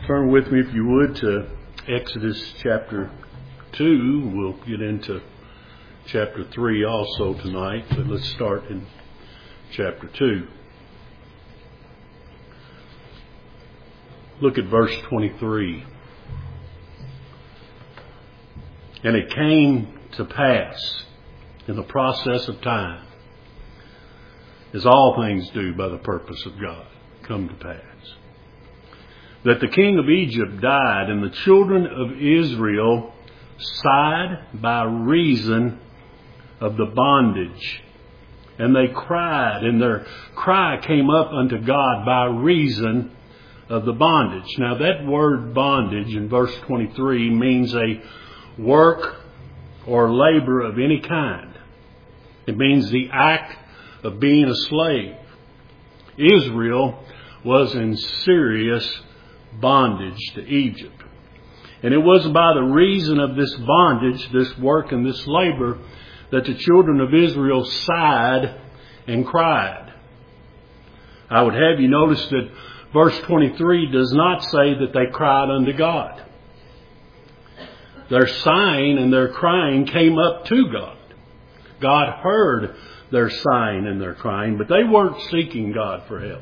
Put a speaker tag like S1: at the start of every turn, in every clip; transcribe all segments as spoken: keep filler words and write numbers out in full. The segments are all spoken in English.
S1: Turn with me, if you would, to Exodus chapter two. We'll get into chapter three also tonight, but let's start in chapter two. Look at verse twenty-three. And it came to pass in the process of time, as all things do by the purpose of God, come to pass, that the king of Egypt died, and the children of Israel sighed by reason of the bondage. And they cried, and their cry came up unto God by reason of the bondage. Now that word bondage in verse twenty-three means a work or labor of any kind. It means the act of being a slave. Israel was in serious bondage to Egypt. And it was by the reason of this bondage, this work and this labor, that the children of Israel sighed and cried. I would have you notice that verse twenty-three does not say that they cried unto God. Their sighing and their crying came up to God. God heard their sighing and their crying, but they weren't seeking God for help.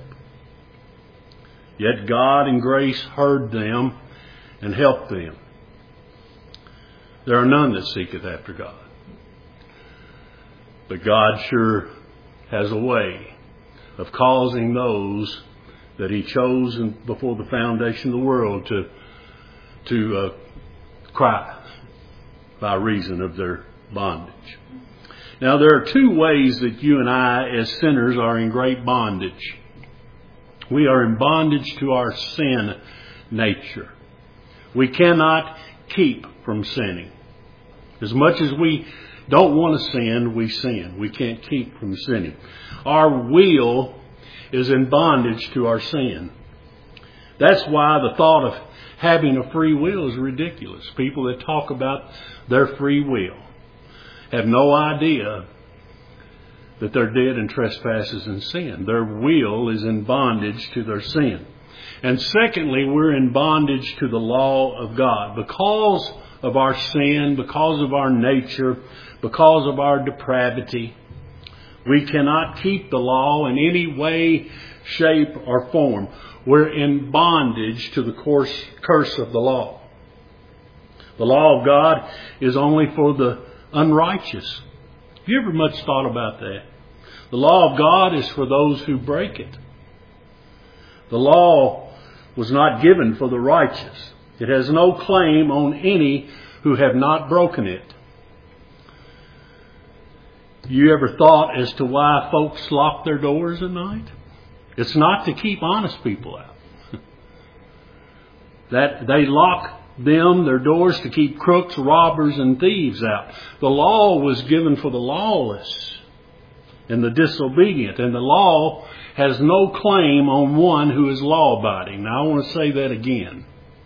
S1: Yet God in grace heard them and helped them. There are none that seeketh after God. But God sure has a way of causing those that He chose before the foundation of the world to, to uh, cry by reason of their bondage. Now there are two ways that you and I as sinners are in great bondage. We are in bondage to our sin nature. We cannot keep from sinning. As much as we don't want to sin, we sin. We can't keep from sinning. Our will is in bondage to our sin. That's why the thought of having a free will is ridiculous. People that talk about their free will have no idea that they're dead in trespasses and sin. Their will is in bondage to their sin. And secondly, we're in bondage to the law of God. Because of our sin, because of our nature, because of our depravity, we cannot keep the law in any way, shape, or form. We're in bondage to the course, curse of the law. The law of God is only for the unrighteous. Have you ever much thought about that? The law of God is for those who break it. The law was not given for the righteous. It has no claim on any who have not broken it. You ever thought as to why folks lock their doors at night? It's not to keep honest people out. That they lock them, their doors, to keep crooks, robbers, and thieves out. The law was given for the lawless and the disobedient. And the law has no claim on one who is law-abiding. Now I want to say that again.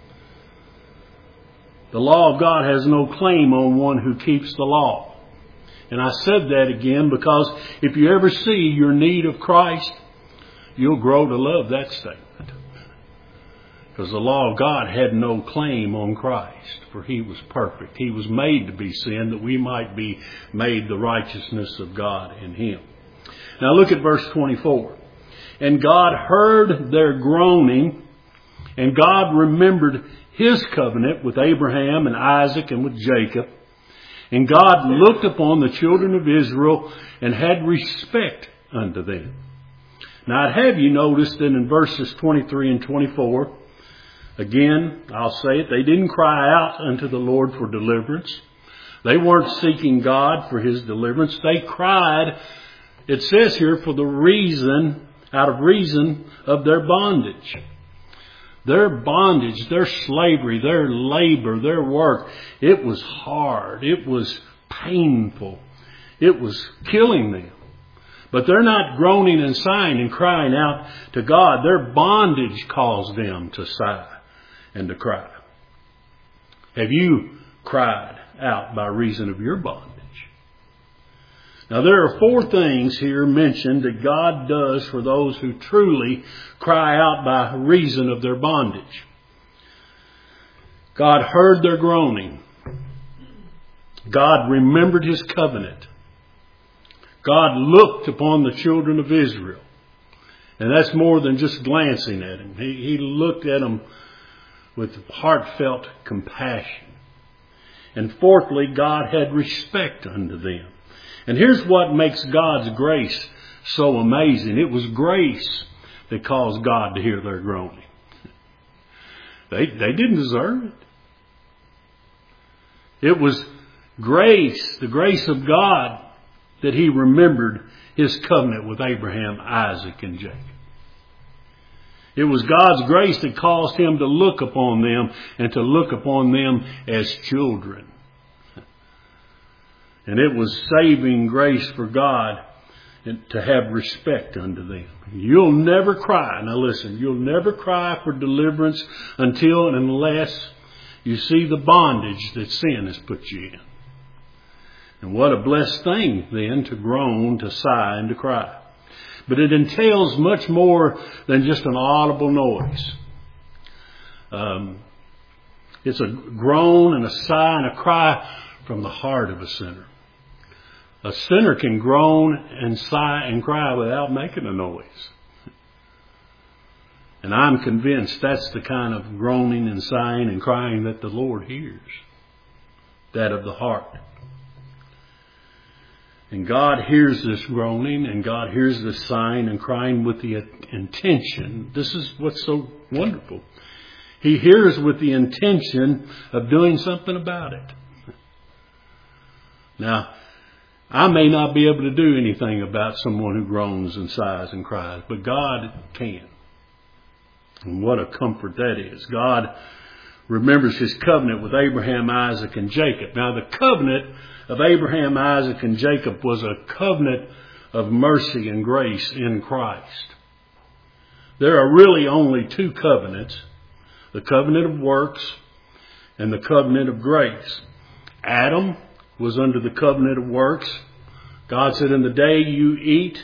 S1: The law of God has no claim on one who keeps the law. And I said that again because if you ever see your need of Christ, you'll grow to love that statement. Because the law of God had no claim on Christ, for He was perfect. He was made to be sin that we might be made the righteousness of God in Him. Now look at verse twenty-four. And God heard their groaning, and God remembered His covenant with Abraham and Isaac and with Jacob. And God looked upon the children of Israel and had respect unto them. Now I'd have you notice that in verses twenty-three and twenty-four, again, I'll say it, they didn't cry out unto the Lord for deliverance. They weren't seeking God for His deliverance. They cried, it says here, for the reason, out of reason of their bondage. Their bondage, their slavery, their labor, their work, it was hard. It was painful. It was killing them. But they're not groaning and sighing and crying out to God. Their bondage caused them to sigh and to cry. Have you cried out by reason of your bondage? Now there are four things here mentioned that God does for those who truly cry out by reason of their bondage. God heard their groaning. God remembered His covenant. God looked upon the children of Israel. And that's more than just glancing at Him. He, he looked at them with heartfelt compassion. And fourthly, God had respect unto them. And here's what makes God's grace so amazing. It was grace that caused God to hear their groaning. They, they didn't deserve it. It was grace, the grace of God, that He remembered His covenant with Abraham, Isaac, and Jacob. It was God's grace that caused Him to look upon them and to look upon them as children. And it was saving grace for God to have respect unto them. You'll never cry. Now listen, you'll never cry for deliverance until and unless you see the bondage that sin has put you in. And what a blessed thing then to groan, to sigh, and to cry. But it entails much more than just an audible noise. Um, it's a groan and a sigh and a cry from the heart of a sinner. A sinner can groan and sigh and cry without making a noise. And I'm convinced that's the kind of groaning and sighing and crying that the Lord hears. That of the heart. And God hears this groaning and God hears this sighing and crying with the intention. This is what's so wonderful. He hears with the intention of doing something about it. Now, I may not be able to do anything about someone who groans and sighs and cries, but God can. And what a comfort that is. God remembers His covenant with Abraham, Isaac, and Jacob. Now, the covenant of Abraham, Isaac, and Jacob was a covenant of mercy and grace in Christ. There are really only two covenants, the covenant of works and the covenant of grace. Adam was under the covenant of works. God said, in the day you eat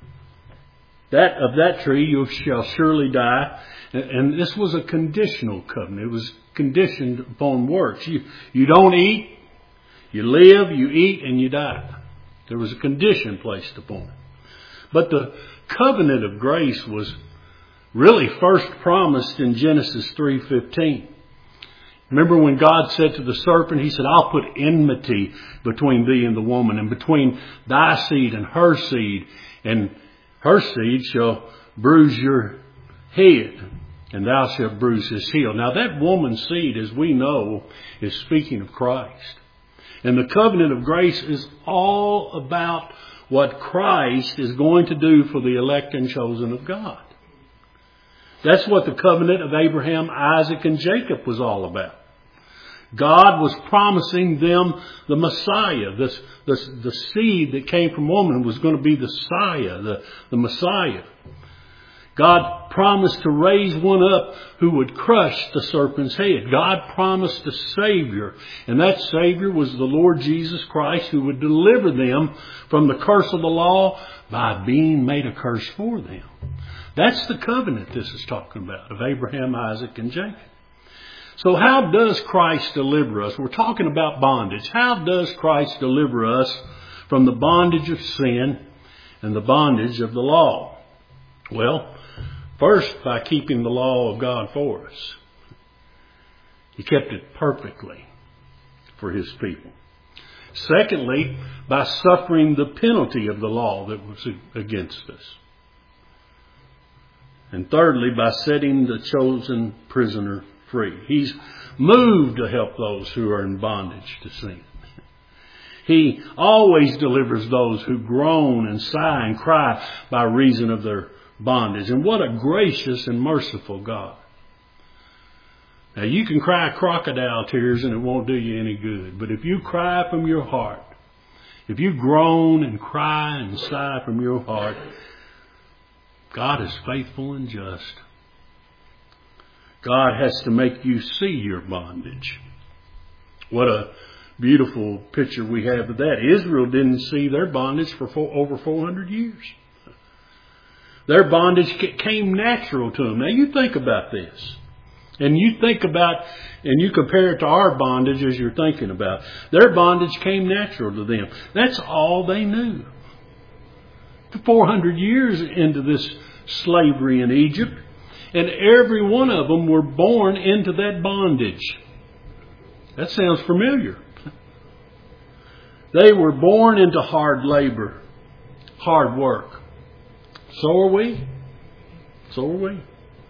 S1: that of that tree, you shall surely die. And, and this was a conditional covenant. It was conditioned upon works. You, you don't eat, you live, you eat, and you die. There was a condition placed upon it. But the covenant of grace was really first promised in Genesis three fifteen. Remember when God said to the serpent, He said, I'll put enmity between thee and the woman, and between thy seed and her seed, and her seed shall bruise your head, and thou shalt bruise his heel. Now that woman's seed, as we know, is speaking of Christ. And the covenant of grace is all about what Christ is going to do for the elect and chosen of God. That's what the covenant of Abraham, Isaac, and Jacob was all about. God was promising them the Messiah. This, this, the seed that came from woman was going to be the Messiah, the, the Messiah. God promised to raise one up who would crush the serpent's head. God promised a Savior. And that Savior was the Lord Jesus Christ, who would deliver them from the curse of the law by being made a curse for them. That's the covenant this is talking about, of Abraham, Isaac, and Jacob. So how does Christ deliver us? We're talking about bondage. How does Christ deliver us from the bondage of sin and the bondage of the law? Well, first, by keeping the law of God for us. He kept it perfectly for His people. Secondly, by suffering the penalty of the law that was against us. And thirdly, by setting the chosen prisoner free. He's moved to help those who are in bondage to sin. He always delivers those who groan and sigh and cry by reason of their bondage. And what a gracious and merciful God. Now you can cry crocodile tears and it won't do you any good. But if you cry from your heart, if you groan and cry and sigh from your heart, God is faithful and just. God has to make you see your bondage. What a beautiful picture we have of that. Israel didn't see their bondage for four, over four hundred years. Their bondage came natural to them. Now you think about this. And you think about, and you compare it to our bondage as you're thinking about. Their bondage came natural to them. That's all they knew. four hundred years into this slavery in Egypt, and every one of them were born into that bondage. That sounds familiar. They were born into hard labor, hard work. So are we. So are we.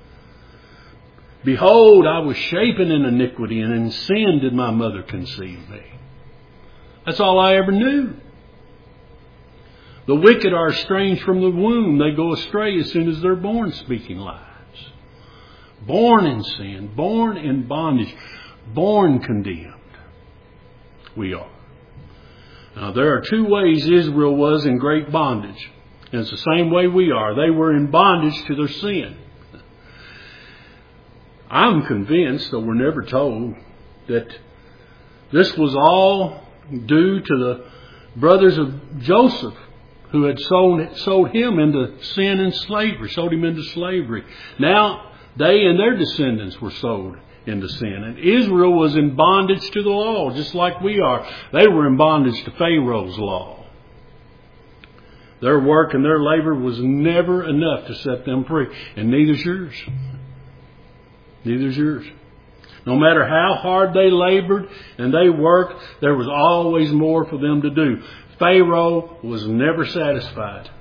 S1: Behold, I was shapen in iniquity, and in sin did my mother conceive me. That's all I ever knew. The wicked are estranged from the womb. They go astray as soon as they're born, speaking lies. Born in sin, born in bondage, born condemned. We are. Now, there are two ways Israel was in great bondage. And it's the same way we are. They were in bondage to their sin. I'm convinced, though we're never told, that this was all due to the brothers of Joseph, who had sold, sold him into sin and slavery, sold him into slavery. Now, they and their descendants were sold into sin. And Israel was in bondage to the law, just like we are. They were in bondage to Pharaoh's law. Their work and their labor was never enough to set them free. And neither's yours. Neither's yours. No matter how hard they labored and they worked, there was always more for them to do. Pharaoh was never satisfied.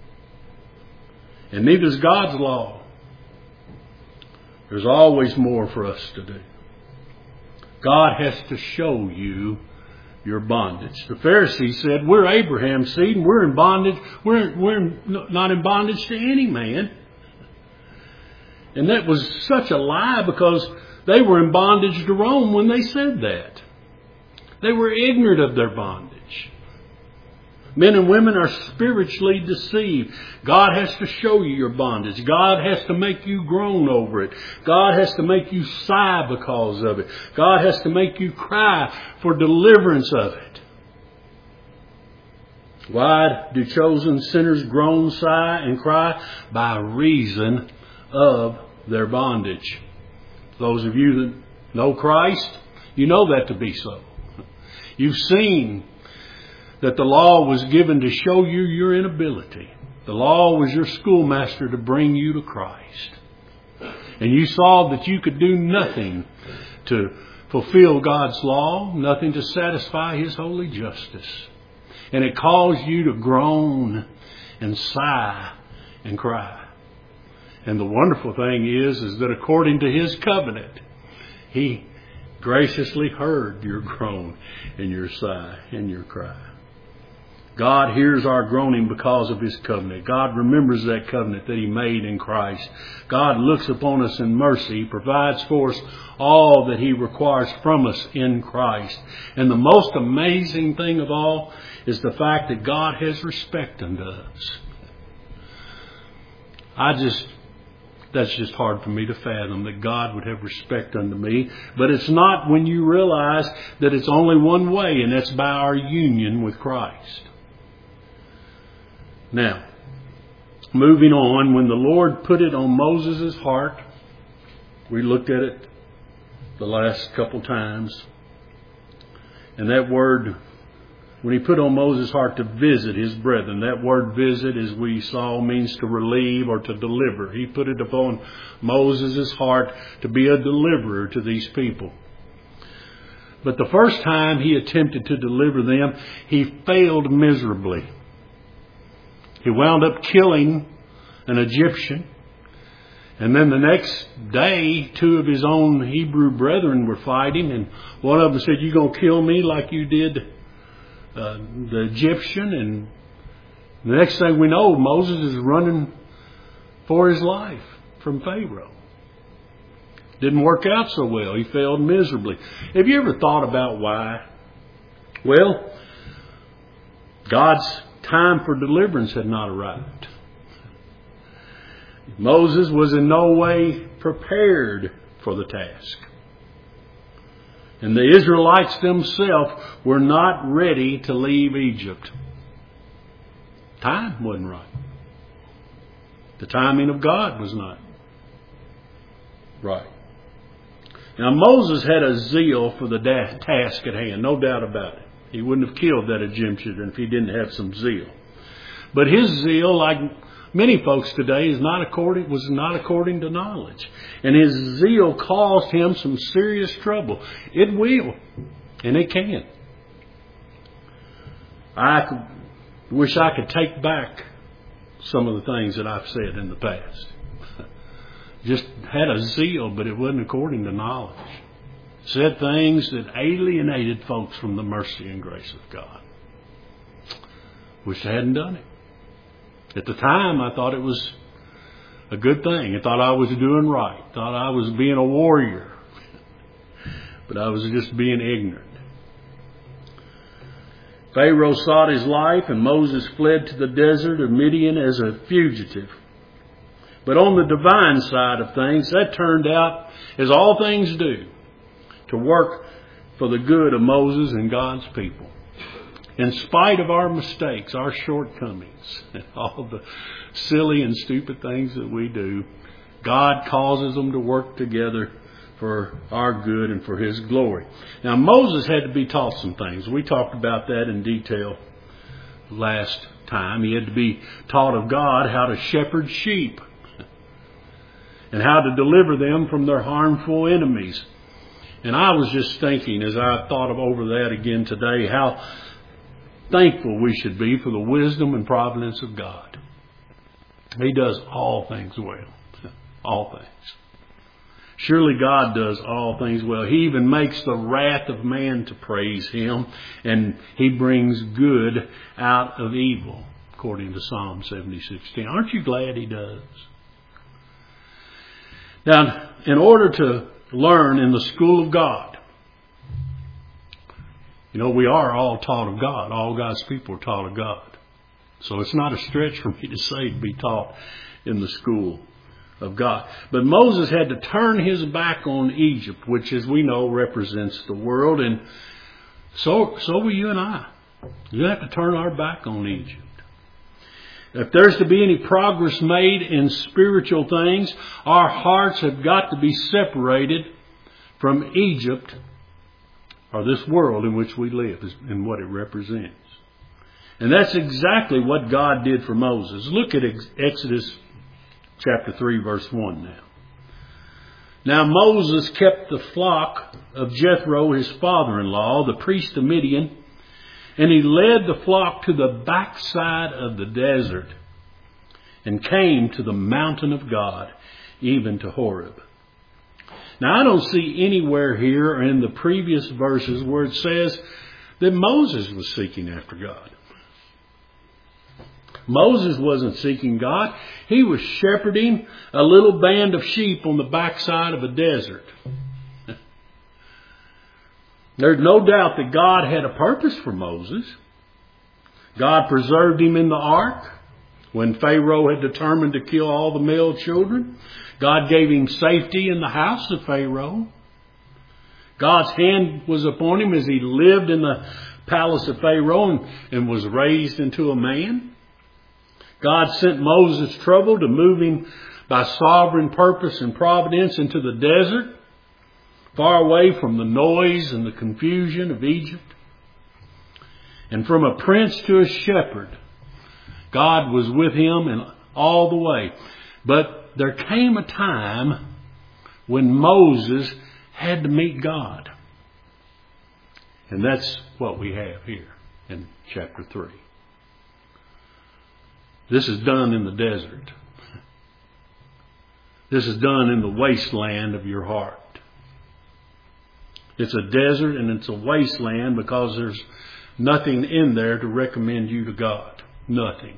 S1: And neither is God's law. There's always more for us to do. God has to show you your bondage. The Pharisees said, we're Abraham's seed and we're in bondage. We're, we're not in bondage to any man. And that was such a lie, because they were in bondage to Rome when they said that. They were ignorant of their bondage. Men and women are spiritually deceived. God has to show you your bondage. God has to make you groan over it. God has to make you sigh because of it. God has to make you cry for deliverance of it. Why do chosen sinners groan, sigh, and cry? By reason of their bondage. Those of you that know Christ, you know that to be so. You've seen that the law was given to show you your inability. The law was your schoolmaster to bring you to Christ. And you saw that you could do nothing to fulfill God's law, nothing to satisfy His holy justice. And it caused you to groan and sigh and cry. And the wonderful thing is, is that according to His covenant, He graciously heard your groan and your sigh and your cry. God hears our groaning because of His covenant. God remembers that covenant that He made in Christ. God looks upon us in mercy. He provides for us all that He requires from us in Christ. And the most amazing thing of all is the fact that God has respect unto us. I just, that's just hard for me to fathom, that God would have respect unto me. But it's not when you realize that it's only one way, and that's by our union with Christ. Now, moving on, when the Lord put it on Moses' heart, we looked at it the last couple times, and that word, when He put on Moses' heart to visit his brethren, that word visit, as we saw, means to relieve or to deliver. He put it upon Moses' heart to be a deliverer to these people. But the first time He attempted to deliver them, He failed miserably. He wound up killing an Egyptian. And then the next day, two of his own Hebrew brethren were fighting. And one of them said, "You going to kill me like you did uh, the Egyptian?" And the next thing we know, Moses is running for his life from Pharaoh. Didn't work out so well. He failed miserably. Have you ever thought about why? Well, God's time for deliverance had not arrived. Moses was in no way prepared for the task. And the Israelites themselves were not ready to leave Egypt. Time wasn't right. The timing of God was not right. Now Moses had a zeal for the da- task at hand, no doubt about it. He wouldn't have killed that Egyptian if he didn't have some zeal. But his zeal, like many folks today, is not according, was not according to knowledge. And his zeal caused him some serious trouble. It will, and it can. I could, wish I could take back some of the things that I've said in the past. Just had a zeal, but it wasn't according to knowledge. Said things that alienated folks from the mercy and grace of God. Wish I hadn't done it. At the time, I thought it was a good thing. I thought I was doing right. Thought I was being a warrior. But I was just being ignorant. Pharaoh sought his life, and Moses fled to the desert of Midian as a fugitive. But on the divine side of things, that turned out, as all things do, to work for the good of Moses and God's people. In spite of our mistakes, our shortcomings, and all the silly and stupid things that we do, God causes them to work together for our good and for His glory. Now, Moses had to be taught some things. We talked about that in detail last time. He had to be taught of God how to shepherd sheep and how to deliver them from their harmful enemies. And I was just thinking, as I thought of over that again today, how thankful we should be for the wisdom and providence of God. He does all things well. All things. Surely God does all things well. He even makes the wrath of man to praise Him, and He brings good out of evil, according to Psalm seventy-six ten. Aren't you glad He does? Now, in order to learn in the school of God, you know, we are all taught of God. All God's people are taught of God. So it's not a stretch for me to say to be taught in the school of God. But Moses had to turn his back on Egypt, which, as we know, represents the world. And so, so will you and I. You have to turn our back on Egypt. If there's to be any progress made in spiritual things, our hearts have got to be separated from Egypt, or this world in which we live, and what it represents. And that's exactly what God did for Moses. Look at Exodus chapter three, verse one now. Now Moses kept the flock of Jethro, his father-in-law, the priest of Midian, and he led the flock to the backside of the desert and came to the mountain of God, even to Horeb. Now, I don't see anywhere here or in the previous verses where it says that Moses was seeking after God. Moses wasn't seeking God. He was shepherding a little band of sheep on the backside of a desert. There's no doubt that God had a purpose for Moses. God preserved him in the ark when Pharaoh had determined to kill all the male children. God gave him safety in the house of Pharaoh. God's hand was upon him as he lived in the palace of Pharaoh and, and was raised into a man. God sent Moses trouble to move him by sovereign purpose and providence into the desert, far away from the noise and the confusion of Egypt. And from a prince to a shepherd, God was with him and all the way. But there came a time when Moses had to meet God. And that's what we have here in chapter three. This is done in the desert. This is done in the wasteland of your heart. It's a desert and it's a wasteland because there's nothing in there to recommend you to God. Nothing.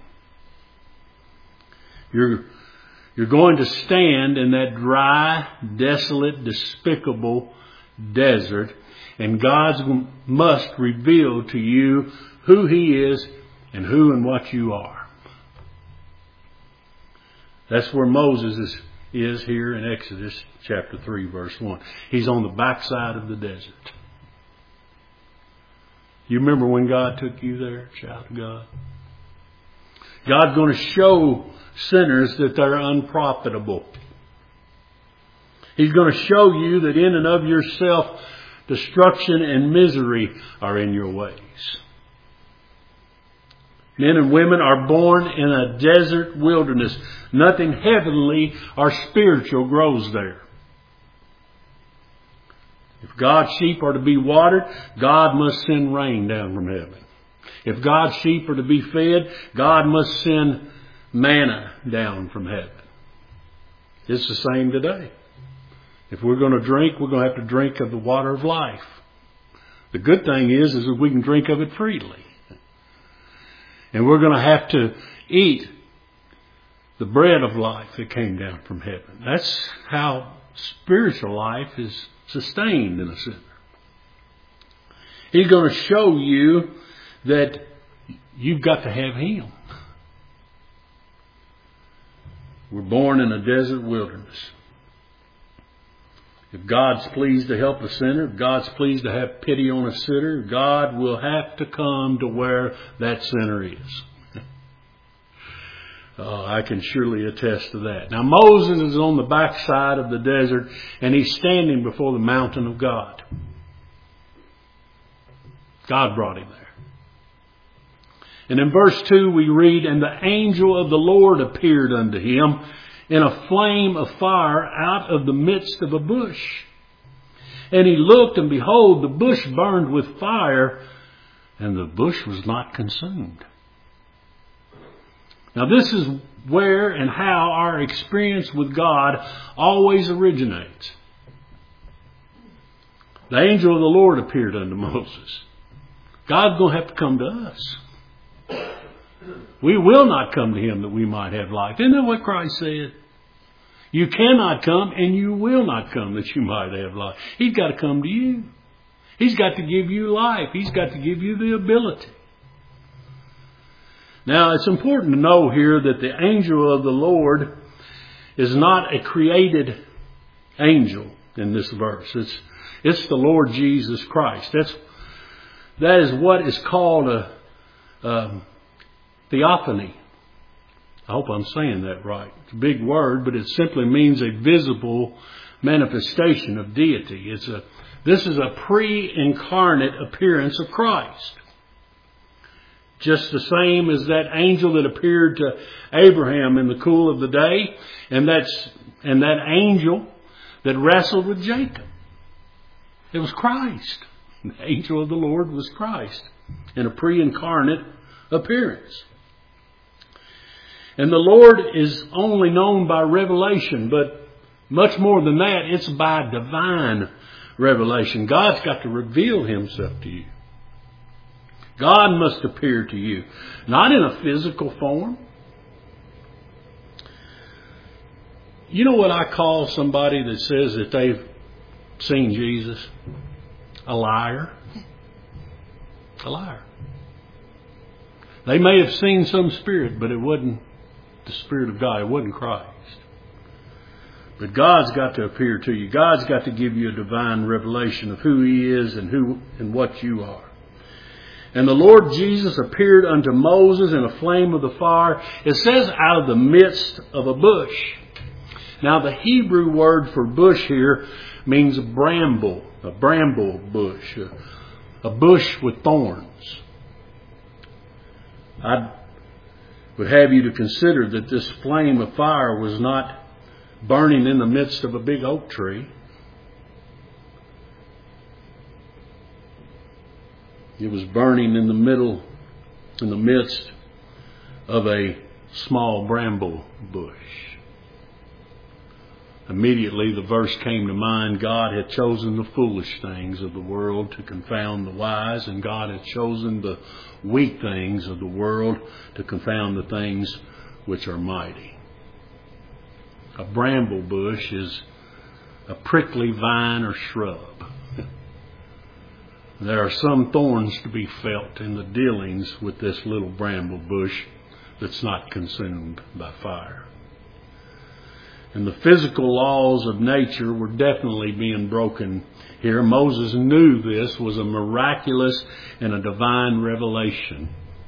S1: You're, you're going to stand in that dry, desolate, despicable desert, and God must reveal to you who He is and who and what you are. That's where Moses is, is here in Exodus chapter three, verse one. He's on the backside of the desert. You remember when God took you there? Shout to God. God's going to show sinners that they're unprofitable. He's going to show you that in and of yourself, destruction and misery are in your ways. Men and women are born in a desert wilderness. Nothing heavenly or spiritual grows there. If God's sheep are to be watered, God must send rain down from heaven. If God's sheep are to be fed, God must send manna down from heaven. It's the same today. If we're going to drink, we're going to have to drink of the water of life. The good thing is, is that we can drink of it freely. And we're going to have to eat the bread of life that came down from heaven. That's how spiritual life is sustained in a sinner. He's going to show you that you've got to have Him. We're born in a desert wilderness. If God's pleased to help a sinner, if God's pleased to have pity on a sinner, God will have to come to where that sinner is. Oh, I can surely attest to that. Now Moses is on the backside of the desert and he's standing before the mountain of God. God brought him there. And in verse two we read, "And the angel of the Lord appeared unto him in a flame of fire out of the midst of a bush. And he looked, and behold, the bush burned with fire, and the bush was not consumed." Now this is where and how our experience with God always originates. The angel of the Lord appeared unto Moses. God's going to have to come to us. We will not come to Him that we might have life. Isn't that what Christ said? You cannot come and you will not come that you might have life. He's got to come to you. He's got to give you life. He's got to give you the ability. Now, it's important to know here that the angel of the Lord is not a created angel in this verse. It's, it's the Lord Jesus Christ. That's, that is what is called a, a theophany. I hope I'm saying that right. It's a big word, but it simply means a visible manifestation of deity. It's a, this is a pre-incarnate appearance of Christ. Just the same as that angel that appeared to Abraham in the cool of the day, and that's and that angel that wrestled with Jacob. It was Christ. The angel of the Lord was Christ in a pre-incarnate appearance. And the Lord is only known by revelation, but much more than that, it's by divine revelation. God's got to reveal Himself to you. God must appear to you, not in a physical form. You know what I call somebody that says that they've seen Jesus? A liar. A liar. They may have seen some spirit, but it wasn't the Spirit of God. It wasn't Christ. But God's got to appear to you. God's got to give you a divine revelation of who He is and who and what you are. And the Lord Jesus appeared unto Moses in a flame of the fire. It says out of the midst of a bush. Now the Hebrew word for bush here means a bramble, a bramble bush, a, a bush with thorns. I would have you to consider that this flame of fire was not burning in the midst of a big oak tree. It was burning in the middle, in the midst of a small bramble bush. Immediately the verse came to mind, God had chosen the foolish things of the world to confound the wise, and God had chosen the weak things of the world to confound the things which are mighty. A bramble bush is a prickly vine or shrub. There are some thorns to be felt in the dealings with this little bramble bush that's not consumed by fire. And the physical laws of nature were definitely being broken here. Moses knew this was a miraculous and a divine revelation.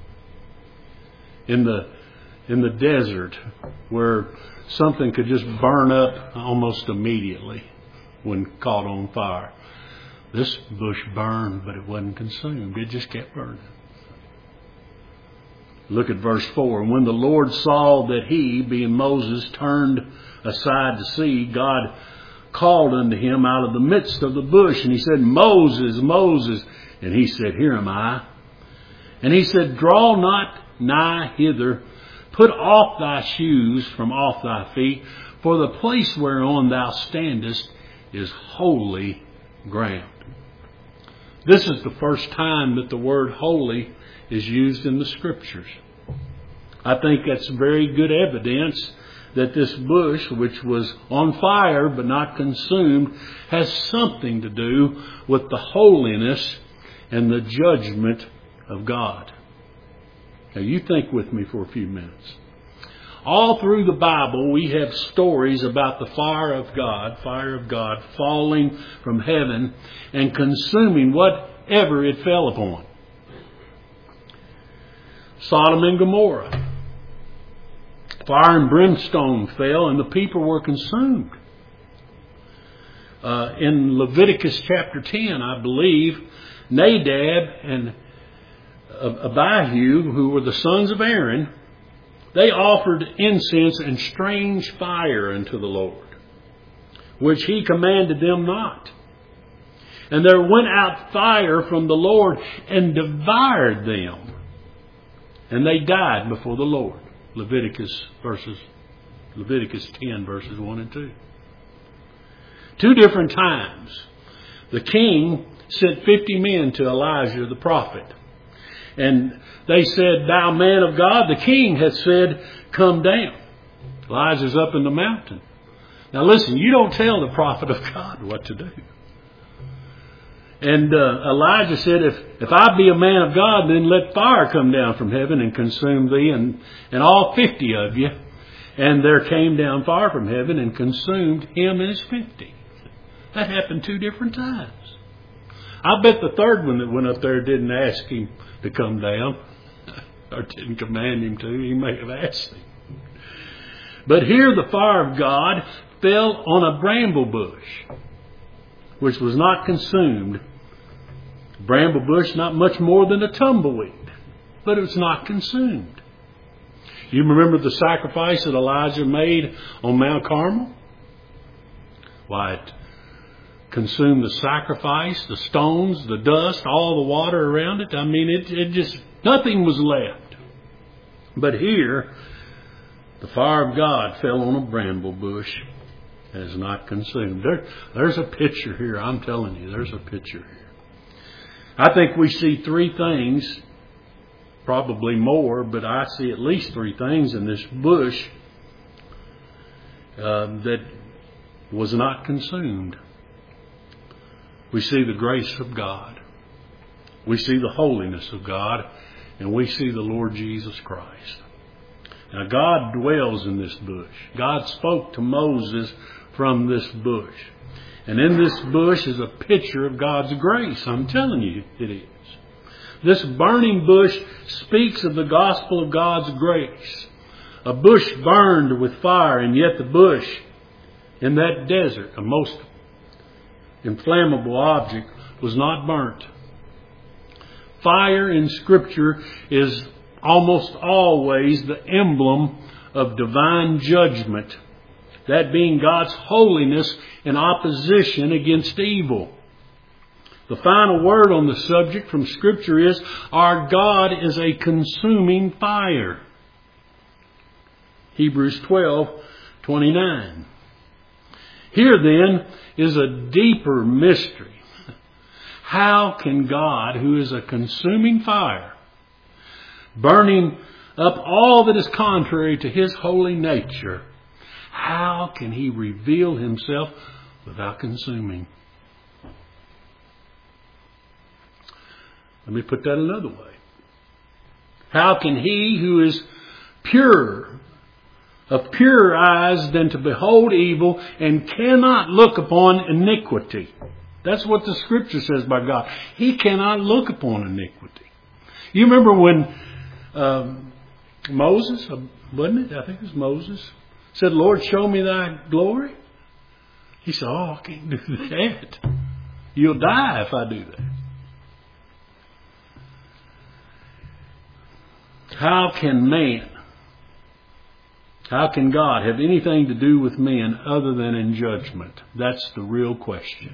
S1: In the, in the desert, where something could just burn up almost immediately. when caught on fire. This bush burned, but it wasn't consumed. It just kept burning. Look at verse four. And when the Lord saw that he, being Moses, turned aside to see, God called unto him out of the midst of the bush. And he said, Moses, Moses. And he said, Here am I. And he said, Draw not nigh hither. Put off thy shoes from off thy feet. For the place whereon thou standest is holy ground. This is the first time that the word holy is used in the Scriptures. I think that's very good evidence that this bush, which was on fire but not consumed, has something to do with the holiness and the judgment of God. Now you think with me for a few minutes. All through the Bible we have stories about the fire of God, fire of God falling from heaven and consuming whatever it fell upon. Sodom and Gomorrah. Fire and brimstone fell and the people were consumed. Uh, in Leviticus chapter ten, I believe, Nadab and Abihu, who were the sons of Aaron, they offered incense and strange fire unto the Lord, which he commanded them not. And there went out fire from the Lord and devoured them. And they died before the Lord. Leviticus verses, Leviticus ten verses one and two. Two different times, the king sent fifty men to Elijah the prophet. And they said, Thou man of God, the king hath said, Come down. Elijah's up in the mountain. Now listen, you don't tell the prophet of God what to do. And uh, Elijah said, if, if I be a man of God, then let fire come down from heaven and consume thee and, and all fifty of you. And there came down fire from heaven and consumed him and his fifty. That happened two different times. I bet the third one that went up there didn't ask him to come down, or didn't command him to. He may have asked him. But here the fire of God fell on a bramble bush, which was not consumed. Bramble bush, not much more than a tumbleweed, but it was not consumed. You remember the sacrifice that Elijah made on Mount Carmel? Why, it consumed the sacrifice, the stones, the dust, all the water around it. I mean, it, it just, nothing was left. But here, the fire of God fell on a bramble bush and is not consumed. There, there's a picture here. I'm telling you, there's a picture here. I think we see three things, probably more, but I see at least three things in this bush uh, that was not consumed. We see the grace of God. We see the holiness of God. And we see the Lord Jesus Christ. Now God dwells in this bush. God spoke to Moses from this bush. And in this bush is a picture of God's grace. I'm telling you it is. This burning bush speaks of the gospel of God's grace. A bush burned with fire, and yet the bush in that desert, a most inflammable object, was not burnt. Fire in Scripture is almost always the emblem of divine judgment, that being God's holiness in opposition against evil. The final word on the subject from Scripture is, our God is a consuming fire. Hebrews twelve twenty-nine. Here then is a deeper mystery. How can God, who is a consuming fire, burning up all that is contrary to His holy nature, how can He reveal Himself without consuming? Let me put that another way. How can He who is pure, of purer eyes than to behold evil, and cannot look upon iniquity? That's what the Scripture says by God. He cannot look upon iniquity. You remember when um, Moses, wasn't it? I think it was Moses, said, Lord, show me thy glory. He said, oh, I can't do that. You'll die if I do that. How can man, how can God have anything to do with men other than in judgment? That's the real question.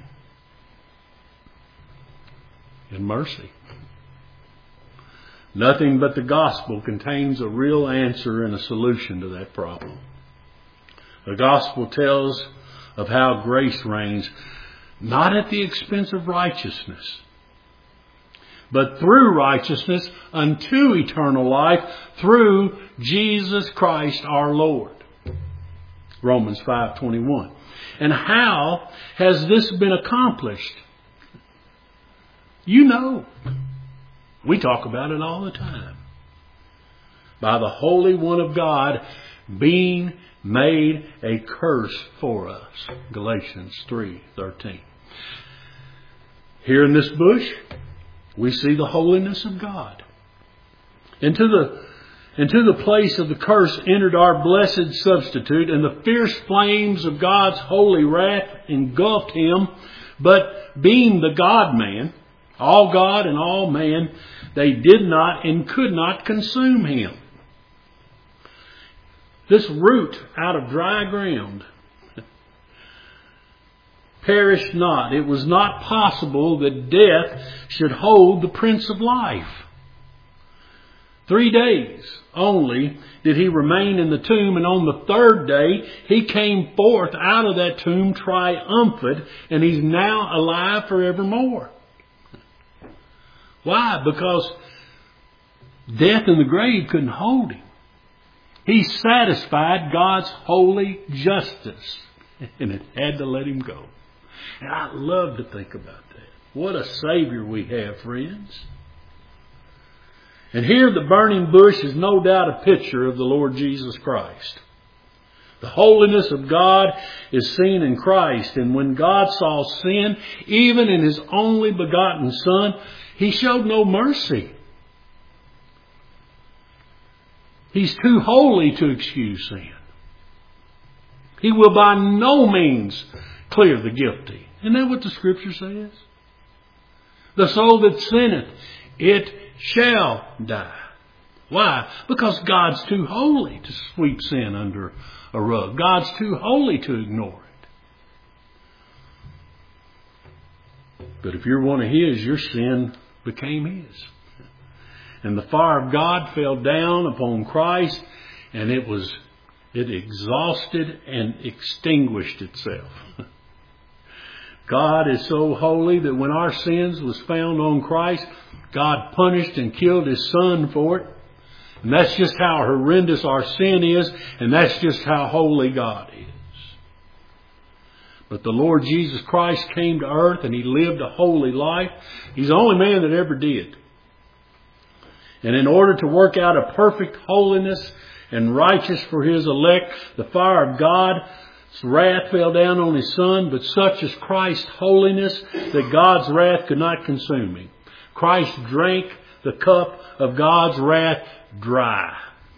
S1: In mercy. Nothing but the gospel contains a real answer and a solution to that problem. The gospel tells of how grace reigns, not at the expense of righteousness, but through righteousness unto eternal life through Jesus Christ our Lord. Romans five twenty-one. And how has this been accomplished? You know. We talk about it all the time. By the Holy One of God being made a curse for us. Galatians three thirteen. Here in this bush, we see the holiness of God. Into the, into the place of the curse entered our blessed substitute, and the fierce flames of God's holy wrath engulfed him. But being the God-man, all God and all man, they did not and could not consume him. This root out of dry ground perished not. It was not possible that death should hold the Prince of Life. Three days only did he remain in the tomb, and on the third day he came forth out of that tomb triumphant, and he's now alive forevermore. Why? Because death in the grave couldn't hold him. He satisfied God's holy justice, and it had to let him go. And I love to think about that. What a Savior we have, friends. And here the burning bush is no doubt a picture of the Lord Jesus Christ. The holiness of God is seen in Christ. And when God saw sin, even in His only begotten Son, He showed no mercy. He's too holy to excuse sin. He will by no means clear the guilty. Isn't that what the Scripture says? The soul that sinneth, it shall die. Why? Because God's too holy to sweep sin under a rug. God's too holy to ignore it. But if you're one of His, your sin became His. And the fire of God fell down upon Christ, and it was it exhausted and extinguished itself. God is so holy that when our sins was found on Christ, God punished and killed His Son for it. And that's just how horrendous our sin is, and that's just how holy God is. But the Lord Jesus Christ came to earth and He lived a holy life. He's the only man that ever did. And in order to work out a perfect holiness and righteous for His elect, the fire of God's wrath fell down on His Son, but such is Christ's holiness that God's wrath could not consume Him. Christ drank the cup of God's wrath dry.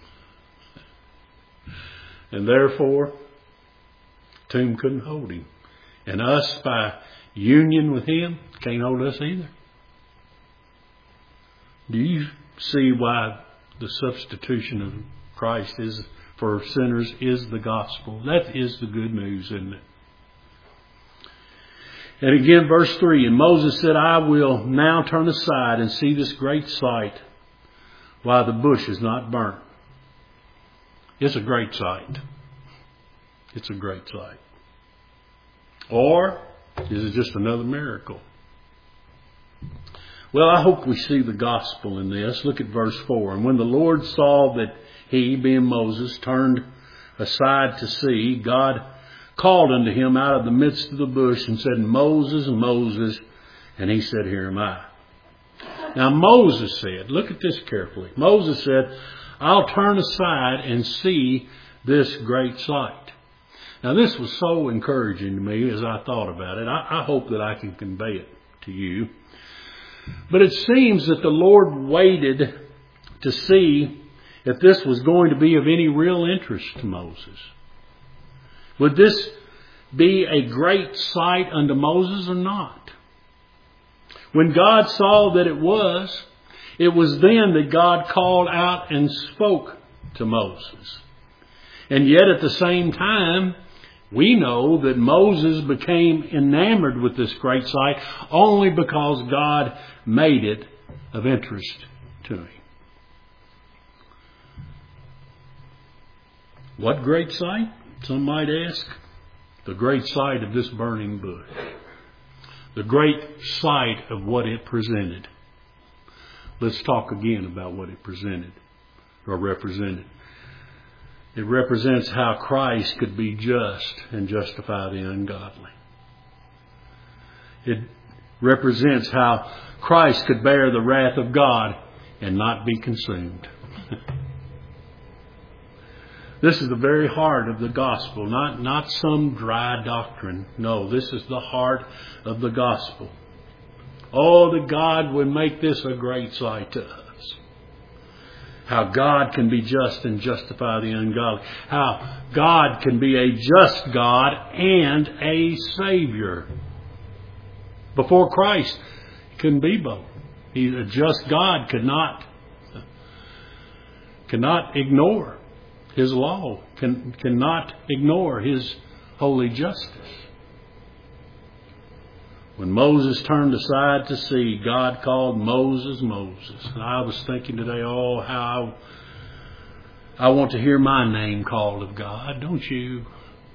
S1: And therefore, the tomb couldn't hold Him. And us, by union with Him, can't hold us either. Do you see why the substitution of Christ is for sinners is the gospel? That is the good news, isn't it? And again, verse three, and Moses said, I will now turn aside and see this great sight while the bush is not burnt. It's a great sight. It's a great sight. Or is it just another miracle? Well, I hope we see the gospel in this. Look at verse four. And when the Lord saw that he, being Moses, turned aside to see, God called unto him out of the midst of the bush and said, Moses, Moses. And he said, Here am I. Now Moses said, look at this carefully. Moses said, I'll turn aside and see this great sight. Now this was so encouraging to me as I thought about it. I, I hope that I can convey it to you. But it seems that the Lord waited to see if this was going to be of any real interest to Moses. Would this be a great sight unto Moses or not? When God saw that it was, it was then that God called out and spoke to Moses. And yet at the same time, we know that Moses became enamored with this great sight only because God made it of interest to him. What great sight? Some might ask. The great sight of this burning bush. The great sight of what it presented. Let's talk again about what it presented or represented. It represents how Christ could be just and justify the ungodly. It represents how Christ could bear the wrath of God and not be consumed. This is the very heart of the gospel, not, not some dry doctrine. No, this is the heart of the gospel. Oh, that God would make this a great sight to us. How God can be just and justify the ungodly. How God can be a just God and a Savior. Before Christ, He couldn't be both. He, a just God could not, cannot ignore His law, can, cannot ignore His holy justice. When Moses turned aside to see, God called Moses, Moses. And I was thinking today, oh, how I want to hear my name called of God, don't you?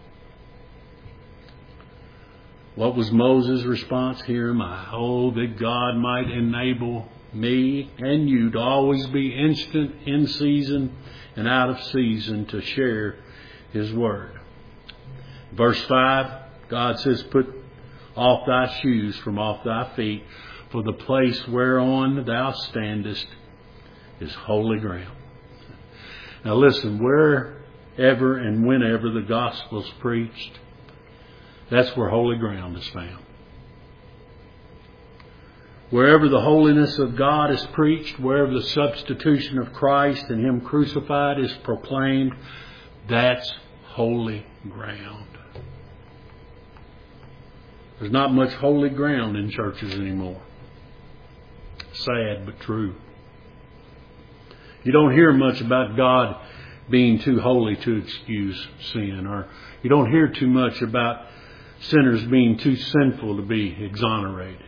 S1: What was Moses' response? Here am I. Oh, that God might enable me and you to always be instant, in season, and out of season to share His Word. Verse five, God says, put off thy shoes from off thy feet, for the place whereon thou standest is holy ground. Now listen, wherever and whenever the gospel is preached, that's where holy ground is found. Wherever the holiness of God is preached, wherever the substitution of Christ and Him crucified is proclaimed, that's holy ground. There's not much holy ground in churches anymore. Sad but true. You don't hear much about God being too holy to excuse sin, or you don't hear too much about sinners being too sinful to be exonerated.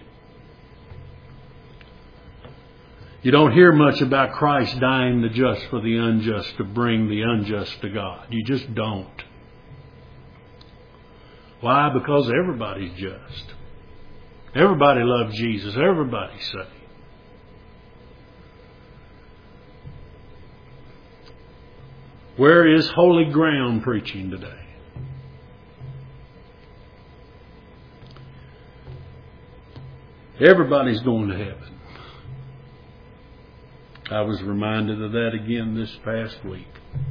S1: You don't hear much about Christ dying the just for the unjust to bring the unjust to God. You just don't. Why? Because everybody's just. Everybody loves Jesus. Everybody's saved. Where is holy ground preaching today? Everybody's going to heaven. I was reminded of that again this past week.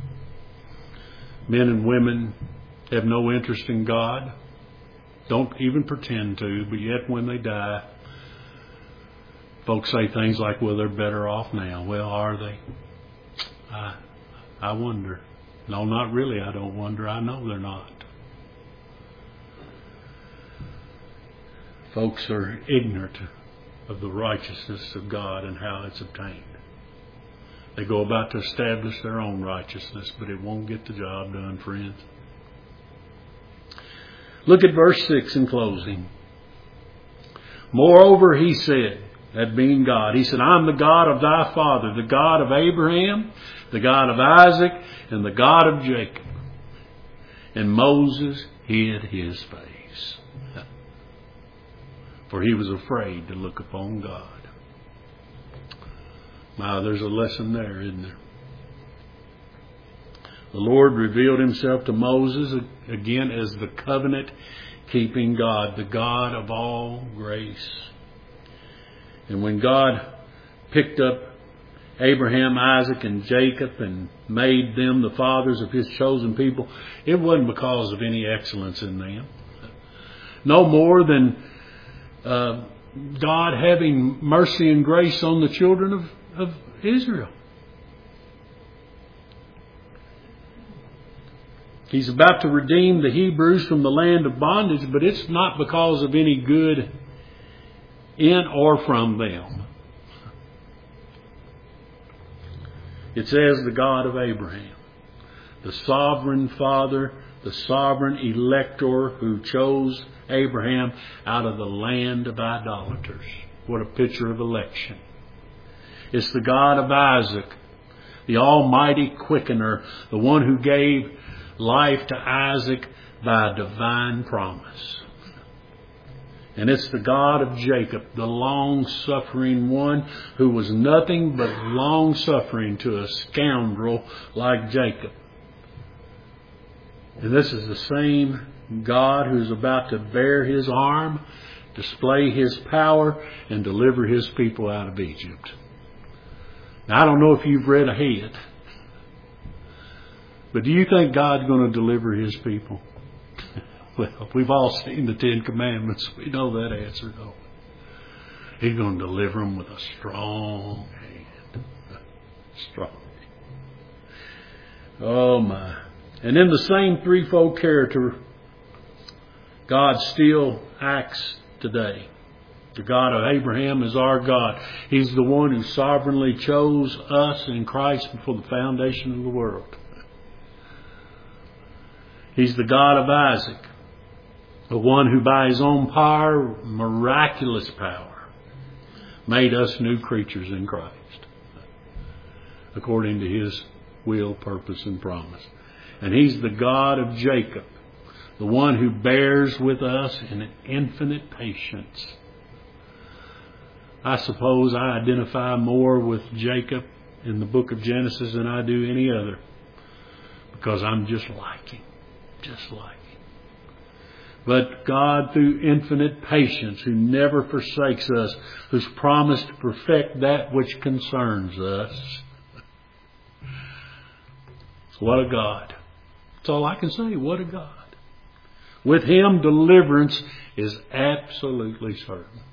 S1: Men and women have no interest in God. Don't even pretend to, but yet when they die, folks say things like, well, they're better off now. Well, are they? I, I wonder. No, not really. I don't wonder. I know they're not. Folks are ignorant of the righteousness of God and how it's obtained. They go about to establish their own righteousness, but it won't get the job done, friends. Look at verse six in closing. Moreover, He said, that being God, He said, I'm the God of thy father, the God of Abraham, the God of Isaac, and the God of Jacob. And Moses hid his face, for he was afraid to look upon God. Now, there's a lesson there, isn't there? The Lord revealed Himself to Moses again as the covenant-keeping God, the God of all grace. And when God picked up Abraham, Isaac, and Jacob and made them the fathers of His chosen people, it wasn't because of any excellence in them. No more than uh, God having mercy and grace on the children of, of Israel. He's about to redeem the Hebrews from the land of bondage, but it's not because of any good in or from them. It says the God of Abraham, the sovereign Father, the sovereign elector who chose Abraham out of the land of idolaters. What a picture of election. It's the God of Isaac, the almighty quickener, the one who gave life to Isaac by a divine promise. And it's the God of Jacob, the long-suffering one who was nothing but long-suffering to a scoundrel like Jacob. And this is the same God who's about to bare His arm, display His power, and deliver His people out of Egypt. Now, I don't know if you've read ahead, but do you think God's going to deliver His people? Well, we've all seen the Ten Commandments. We know that answer, don't we? He's going to deliver them with a strong hand. Strong. Oh, my. And in the same threefold character, God still acts today. The God of Abraham is our God. He's the one who sovereignly chose us in Christ before the foundation of the world. He's the God of Isaac, the one who by His own power, miraculous power, made us new creatures in Christ, according to His will, purpose, and promise. And He's the God of Jacob, the one who bears with us in infinite patience. I suppose I identify more with Jacob in the book of Genesis than I do any other, because I'm just like him, just like him. But God, through infinite patience, who never forsakes us, who's promised to perfect that which concerns us. What a God. That's all I can say. What a God. With Him, deliverance is absolutely certain.